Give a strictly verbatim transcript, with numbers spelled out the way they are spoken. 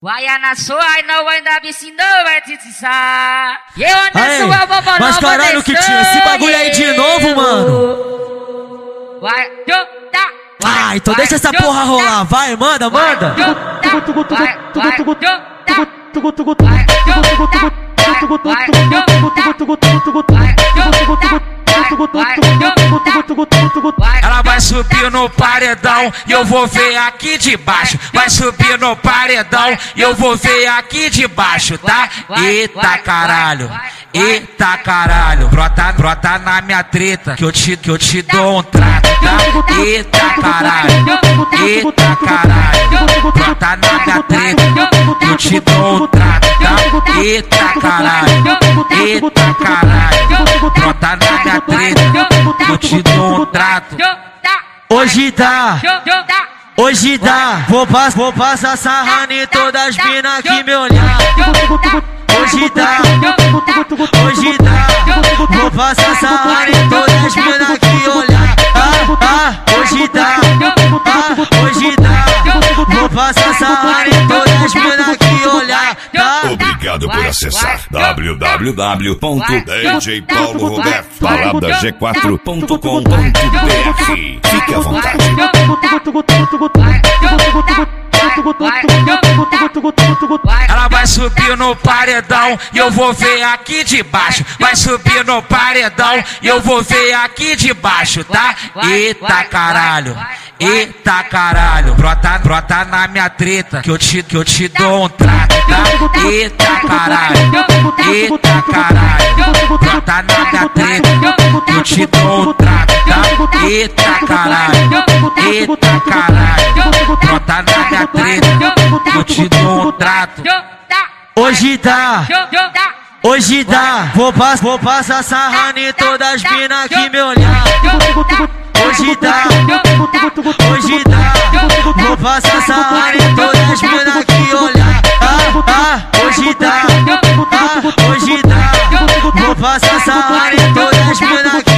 Vai na sua e não ainda me ensinou, vai te ensinar. E eu ando na sua vovó. Mas caralho que tinha esse bagulho aí de novo, mano. Vai, tá. Ah, então deixa essa porra rolar, vai, manda, manda. Ela vai subir no paredão e eu vou ver aqui de baixo. Vai subir no paredão e eu vou ver aqui de baixo, tá? Eita caralho, eita caralho. Brota, brota na minha treta que eu te, que eu te dou um trato, tá? Eita caralho, eita caralho. Brota na minha treta que eu te dou um trato, tá? Eita caralho, eita caralho. Brota na minha treta que eu te dou um trato. Hoje dá, hoje dá. Vou, pass vou passar sarrando em todas as minas que me olhar. Hoje dá, hoje dá. Vou passar sarrando em todas as minas que olhar. Ah, ah, hoje dá, ah, hoje dá. Vou passar sarrando em todas as minas que olhar. Tá? Obrigado por acessar w w w ponto d j paulo roberto balada g quatro ponto com ponto b r. Fique à vontade. Ela vai subir no paredão e eu vou ver aqui de baixo. Vai subir no paredão e eu vou ver aqui de baixo, tá? Eita caralho, eita caralho. Brota, brota na minha treta que eu te, que eu te dou um trato, tá? Eita caralho, eita caralho. Brota na minha treta que eu te dou um trato, tá? Eita caralho, eita caralho. Brota na minha treta que eu te dou um trato. Hoje dá, hoje dá. Vou, pass vou passar sarrando em todas as minas que me olhar. Hoje dá, hoje dá. Vou passar sarrando em todas as minas que olhar. Ah, ah, hoje dá, ah, hoje dá. Vou passar sarrando em todas as minas que